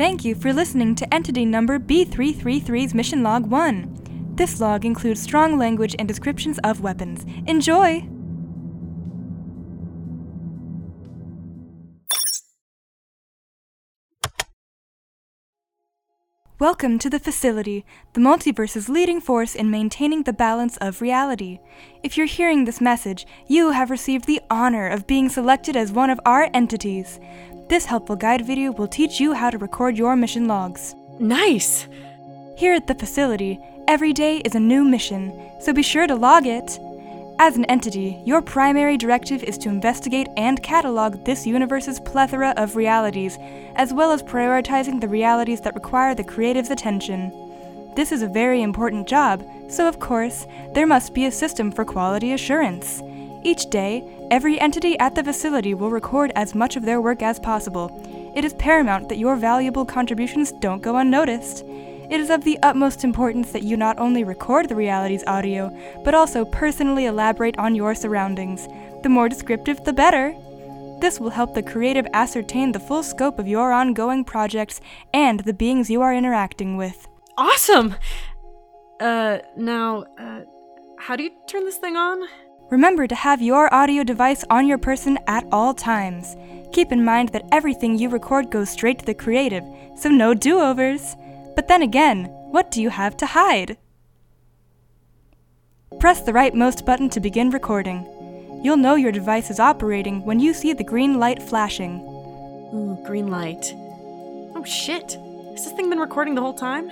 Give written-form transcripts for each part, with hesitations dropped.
Thank you for listening to entity number B333's Mission Log 1. This log includes strong language and descriptions of weapons. Enjoy! Welcome to the facility, the multiverse's leading force in maintaining the balance of reality. If you're hearing this message, you have received the honor of being selected as one of our entities. This helpful guide video will teach you how to record your mission logs. Nice! Here at the facility, every day is a new mission, so be sure to log it. As an entity, your primary directive is to investigate and catalog this universe's plethora of realities, as well as prioritizing the realities that require the creative's attention. This is a very important job, so of course, there must be a system for quality assurance. Each day, every entity at the facility will record as much of their work as possible. It is paramount that your valuable contributions don't go unnoticed. It is of the utmost importance that you not only record the reality's audio, but also personally elaborate on your surroundings. The more descriptive, the better. This will help the creative ascertain the full scope of your ongoing projects and the beings you are interacting with. Awesome! Now, how do you turn this thing on? Remember to have your audio device on your person at all times. Keep in mind that everything you record goes straight to the creative, so no do-overs. But then again, what do you have to hide? Press the rightmost button to begin recording. You'll know your device is operating when you see the green light flashing. Ooh, green light. Oh shit! Has this thing been recording the whole time?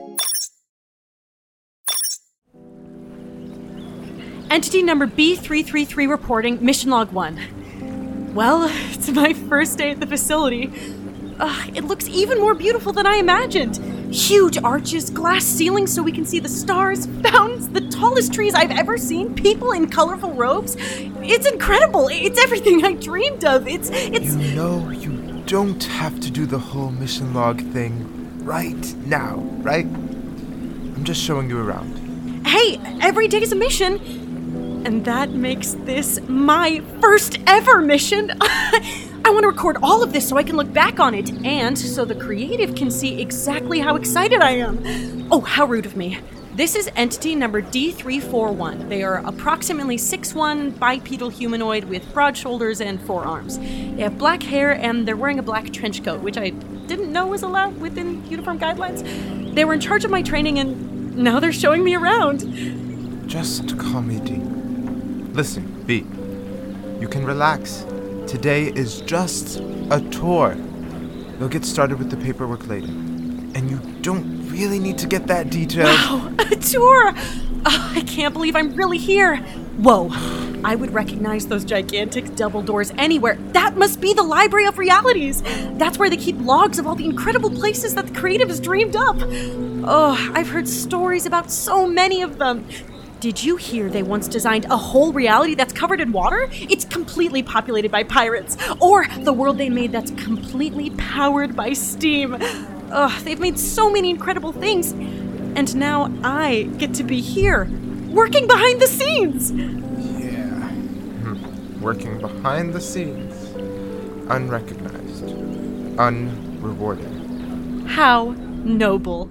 Entity number B333 reporting, Mission Log 1. Well, it's my first day at the facility. It looks even more beautiful than I imagined. Huge arches, glass ceilings so we can see the stars, fountains, the tallest trees I've ever seen, people in colorful robes. It's incredible. It's everything I dreamed of. It's... You know, you don't have to do the whole mission log thing right now, right? I'm just showing you around. Hey, every day's a mission. And that makes this my first ever mission. I want to record all of this so I can look back on it, and so the creative can see exactly how excited I am. Oh, how rude of me. This is entity number D341. They are approximately 6'1", bipedal humanoid with broad shoulders and forearms. They have black hair, and they're wearing a black trench coat, which I didn't know was allowed within uniform guidelines. They were in charge of my training, and now they're showing me around. Just call me D. Listen, B. You can relax. Today is just a tour. We'll get started with the paperwork later. And you don't really need to get that detailed. Wow, a tour! I can't believe I'm really here. Whoa, I would recognize those gigantic double doors anywhere. That must be the Library of Realities. That's where they keep logs of all the incredible places that the creative has dreamed up. Oh, I've heard stories about so many of them. Did you hear they once designed a whole reality that's covered in water? It's completely populated by pirates. Or the world they made that's completely powered by steam. They've made so many incredible things. And now I get to be here, working behind the scenes. Yeah. Working behind the scenes. Unrecognized. Unrewarded. How noble.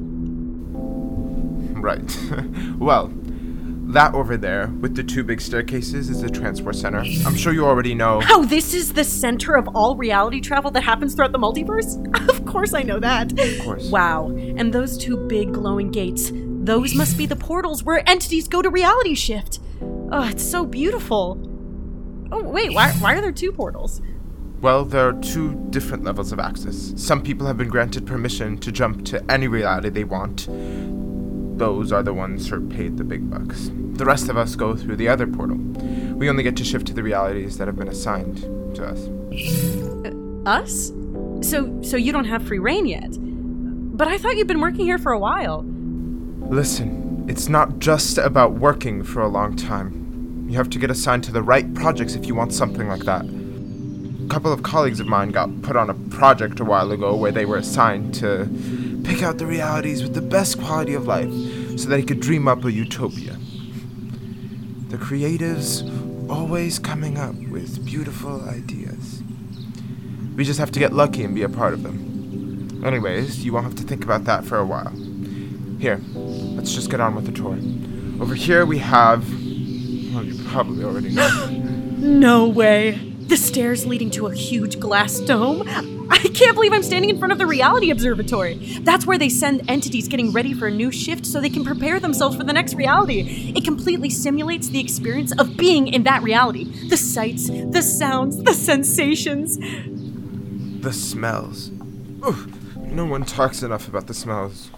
Right. Well, that over there, with the two big staircases, is the transport center. I'm sure you already know. Oh, this is the center of all reality travel that happens throughout the multiverse? Of course I know that. Of course. Wow. And those two big glowing gates, those must be the portals where entities go to reality shift. Oh, it's so beautiful. Oh, wait, why are there two portals? Well, there are two different levels of access. Some people have been granted permission to jump to any reality they want. Those are the ones who are paid the big bucks. The rest of us go through the other portal. We only get to shift to the realities that have been assigned to us. Us? So you don't have free reign yet? But I thought you'd been working here for a while. Listen, it's not just about working for a long time. You have to get assigned to the right projects if you want something like that. A couple of colleagues of mine got put on a project a while ago where they were assigned to pick out the realities with the best quality of life so that he could dream up a utopia. The creatives always coming up with beautiful ideas. We just have to get lucky and be a part of them. Anyways, you won't have to think about that for a while. Here, let's just get on with the tour. Over here we have... well, you probably already know. No way. The stairs leading to a huge glass dome? I can't believe I'm standing in front of the reality observatory. That's where they send entities getting ready for a new shift so they can prepare themselves for the next reality. It completely simulates the experience of being in that reality. The sights, the sounds, the sensations. The smells. Ooh, no one talks enough about the smells.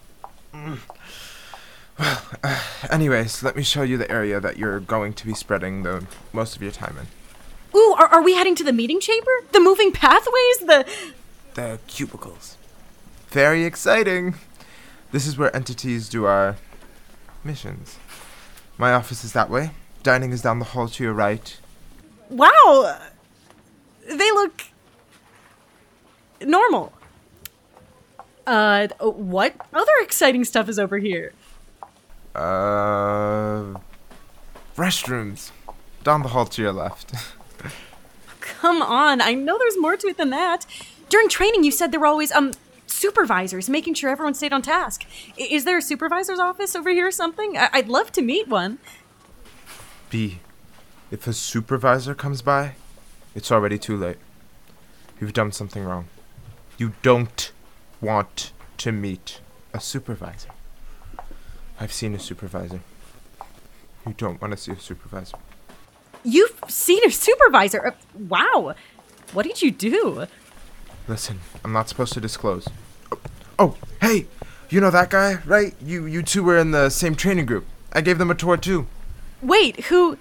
Well, anyways, let me show you the area that you're going to be spending the most of your time in. Ooh, are we heading to the meeting chamber? The moving pathways? The cubicles. Very exciting. This is where entities do our missions. My office is that way. Dining is down the hall to your right. Wow! They look... normal. What other exciting stuff is over here? Restrooms. Down the hall to your left. Come on, I know there's more to it than that. During training, you said there were always, supervisors, making sure everyone stayed on task. Is there a supervisor's office over here or something? I'd love to meet one. B, if a supervisor comes by, it's already too late. You've done something wrong. You don't want to meet a supervisor. I've seen a supervisor. You don't want to see a supervisor. You've seen a supervisor? Wow. What did you do? Listen, I'm not supposed to disclose. Oh, hey! You know that guy, right? You two were in the same training group. I gave them a tour too. Wait, who?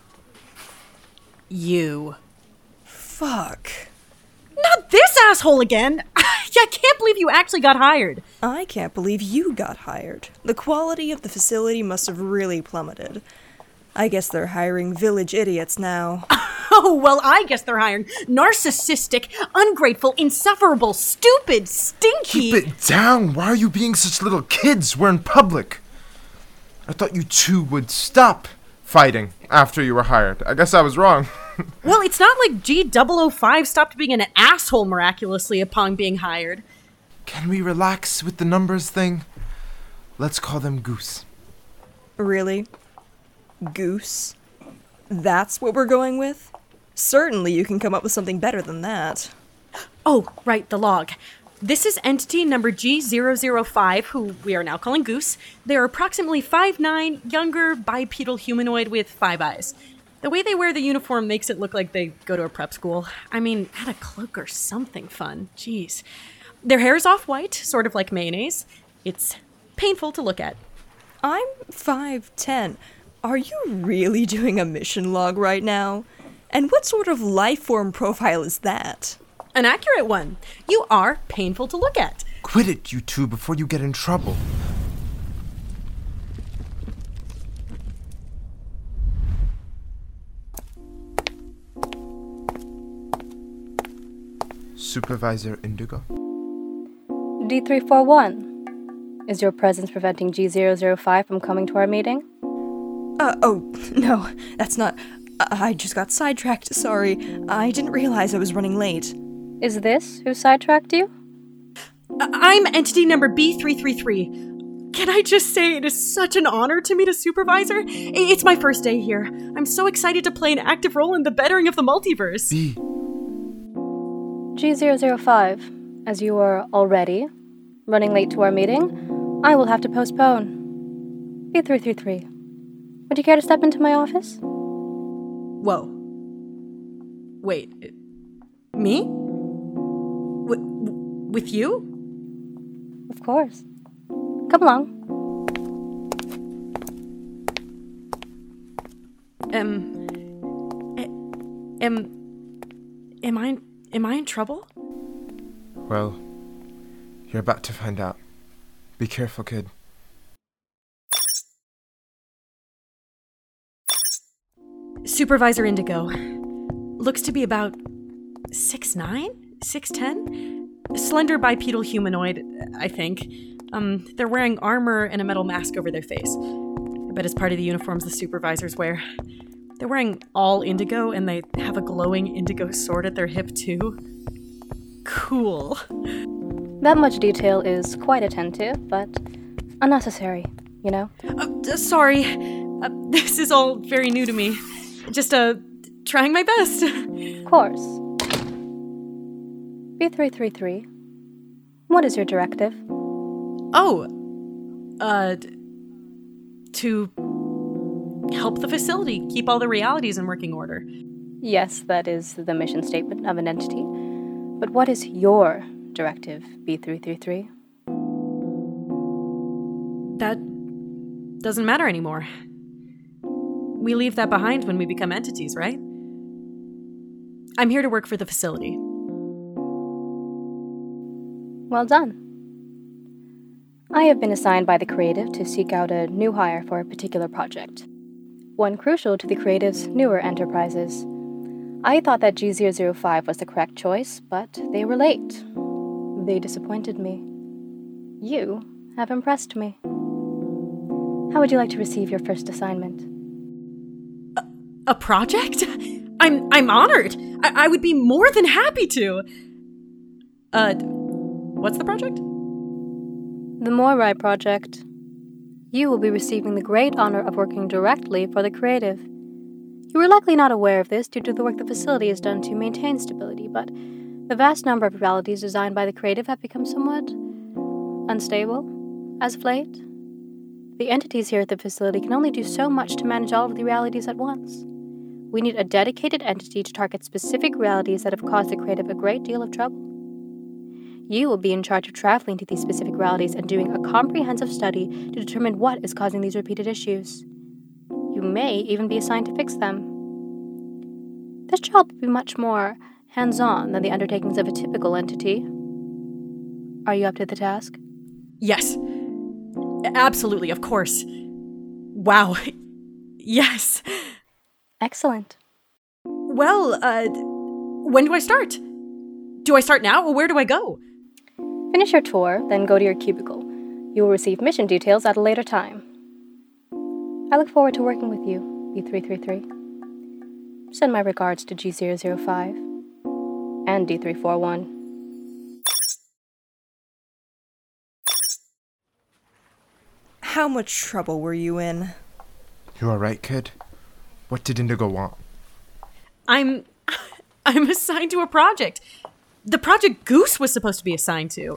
You. Fuck. Not this asshole again! I can't believe you actually got hired. I can't believe you got hired. The quality of the facility must have really plummeted. I guess they're hiring village idiots now. Oh, well, I guess they're hiring narcissistic, ungrateful, insufferable, stupid, stinky... Keep it down! Why are you being such little kids? We're in public. I thought you two would stop fighting after you were hired. I guess I was wrong. Well, it's not like G005 stopped being an asshole miraculously upon being hired. Can we relax with the numbers thing? Let's call them Goose. Really? Goose? That's what we're going with? Certainly you can come up with something better than that. Oh, right, the log. This is entity number G005, who we are now calling Goose. They're approximately 5'9", younger, bipedal humanoid with 5 eyes. The way they wear the uniform makes it look like they go to a prep school. I mean, add a cloak or something fun. Jeez. Their hair is off-white, sort of like mayonnaise. It's painful to look at. I'm 5'10". Are you really doing a mission log right now? And what sort of life form profile is that? An accurate one. You are painful to look at. Quit it, you two, before you get in trouble. Supervisor Indigo? D341. Is your presence preventing G005 from coming to our meeting? Oh, no, that's not... I just got sidetracked, sorry. I didn't realize I was running late. Is this who sidetracked you? I'm entity number B333. Can I just say it is such an honor to meet a supervisor? It's my first day here. I'm so excited to play an active role in the bettering of the multiverse. B. G005, as you are already running late to our meeting, I will have to postpone. B333, would you care to step into my office? Whoa. Wait. Me? With you? Of course. Come along. Am I in trouble? Well, you're about to find out. Be careful, kid. Supervisor Indigo. Looks to be about 6'9", 6'10"? Slender bipedal humanoid, I think. They're wearing armor and a metal mask over their face. I bet it's part of the uniforms the supervisors wear. They're wearing all indigo, and they have a glowing indigo sword at their hip, too. Cool. That much detail is quite attentive, but unnecessary, you know? Sorry. This is all very new to me. Just, trying my best. Of course. B333, what is your directive? Oh, to help the facility keep all the realities in working order. Yes, that is the mission statement of an entity. But what is your directive, B333? That doesn't matter anymore. We leave that behind when we become entities, right? I'm here to work for the facility. Well done. I have been assigned by the creative to seek out a new hire for a particular project. One crucial to the creative's newer enterprises. I thought that G005 was the correct choice, but they were late. They disappointed me. You have impressed me. How would you like to receive your first assignment? A project? I'm honored. I would be more than happy to. What's the project? The Moirai Project. You will be receiving the great honor of working directly for the creative. You are likely not aware of this due to the work the facility has done to maintain stability, but the vast number of realities designed by the creative have become somewhat unstable as of late. The entities here at the facility can only do so much to manage all of the realities at once. We need a dedicated entity to target specific realities that have caused the creative a great deal of trouble. You will be in charge of traveling to these specific realities and doing a comprehensive study to determine what is causing these repeated issues. You may even be assigned to fix them. This job will be much more hands-on than the undertakings of a typical entity. Are you up to the task? Yes. Absolutely, of course. Wow. Yes. Excellent. Well, when do I start? Do I start now, or where do I go? Finish your tour, then go to your cubicle. You will receive mission details at a later time. I look forward to working with you, B333. Send my regards to G005 and D341. How much trouble were you in? You alright, kid? What did Indigo want? I'm assigned to a project. The project Goose was supposed to be assigned to.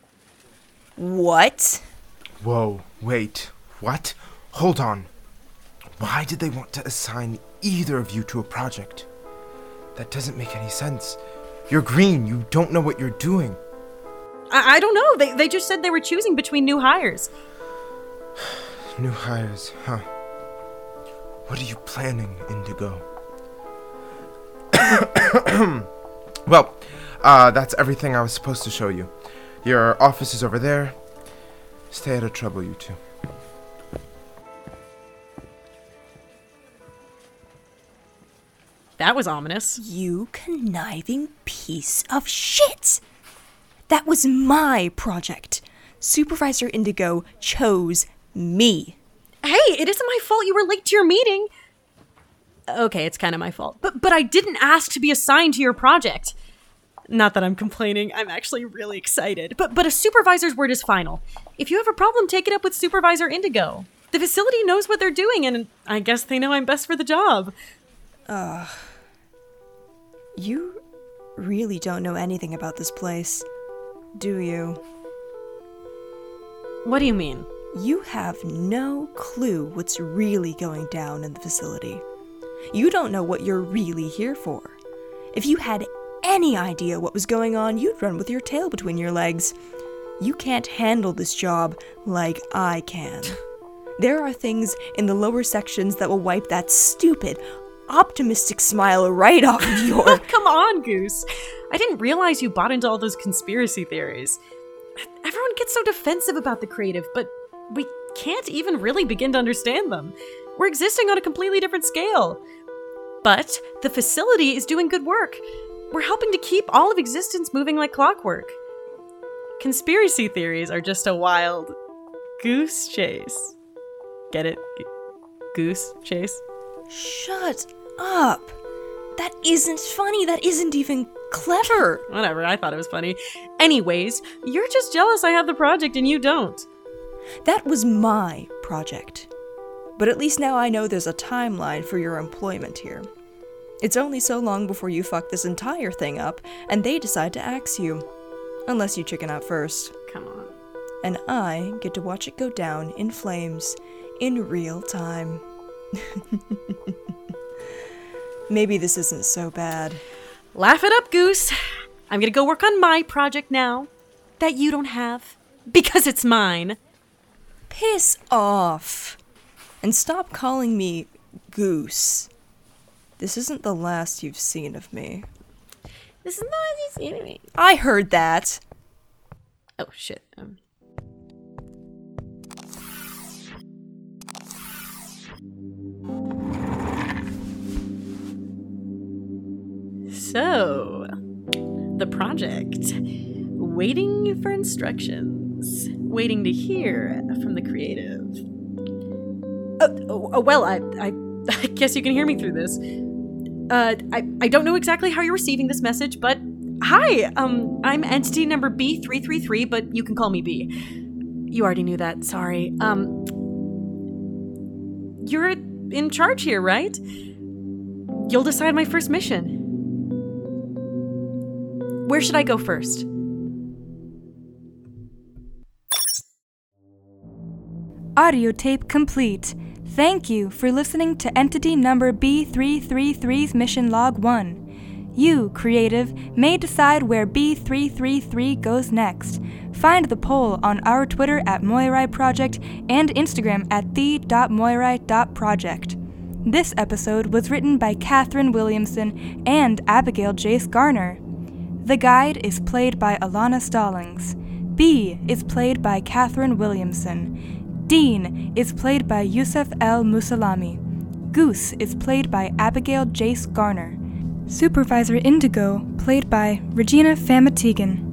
What? Whoa, wait, what? Hold on. Why did they want to assign either of you to a project? That doesn't make any sense. You're green, you don't know what you're doing. I don't know. They just said they were choosing between new hires. New hires, huh? What are you planning, Indigo? Well, that's everything I was supposed to show you. Your office is over there. Stay out of trouble, you two. That was ominous. You conniving piece of shit! That was my project. Supervisor Indigo chose me. Hey, it isn't my fault you were late to your meeting. Okay, it's kind of my fault. But I didn't ask to be assigned to your project. Not that I'm complaining, I'm actually really excited. But a supervisor's word is final. If you have a problem, take it up with Supervisor Indigo. The facility knows what they're doing, and I guess they know I'm best for the job. You really don't know anything about this place, do you? What do you mean? You have no clue what's really going down in the facility. You don't know what you're really here for. If you had any idea what was going on, you'd run with your tail between your legs. You can't handle this job like I can. There are things in the lower sections that will wipe that stupid, optimistic smile right off of your... Come on, Goose. I didn't realize you bought into all those conspiracy theories. Everyone gets so defensive about the creative, but we can't even really begin to understand them. We're existing on a completely different scale. But the facility is doing good work. We're helping to keep all of existence moving like clockwork. Conspiracy theories are just a wild goose chase. Get it? Goose chase? Shut up. That isn't funny. That isn't even Clever! Whatever, I thought it was funny. Anyways, you're just jealous I have the project and you don't. That was my project. But at least now I know there's a timeline for your employment here. It's only so long before you fuck this entire thing up and they decide to axe you. Unless you chicken out first. Come on. And I get to watch it go down in flames in real time. Maybe this isn't so bad. Laugh it up, Goose. I'm gonna go work on my project now that you don't have because it's mine. Piss off. And stop calling me Goose. This isn't the last you've seen of me. This is not as you've seen of me. I heard that. Oh, shit. So, the project. Waiting for instructions. Waiting to hear from the creative. Well, I guess you can hear me through this. I don't know exactly how you're receiving this message, but hi, I'm entity number B333, but you can call me B. You already knew that, sorry. You're in charge here, right? You'll decide my first mission. Where should I go first? Audio tape complete. Thank you for listening to Entity Number B333's Mission Log 1. You, creative, may decide where B333 goes next. Find the poll on our Twitter at Moirai Project and Instagram at the.moirai.project. This episode was written by Catherine Williamson and Abigail Jace Garner. The guide is played by Alana Stallings. B is played by Catherine Williamson. Dean is played by Yusuf El Musalami. Goose is played by Abigail Jace Garner. Supervisor Indigo, played by Regina Famatigan.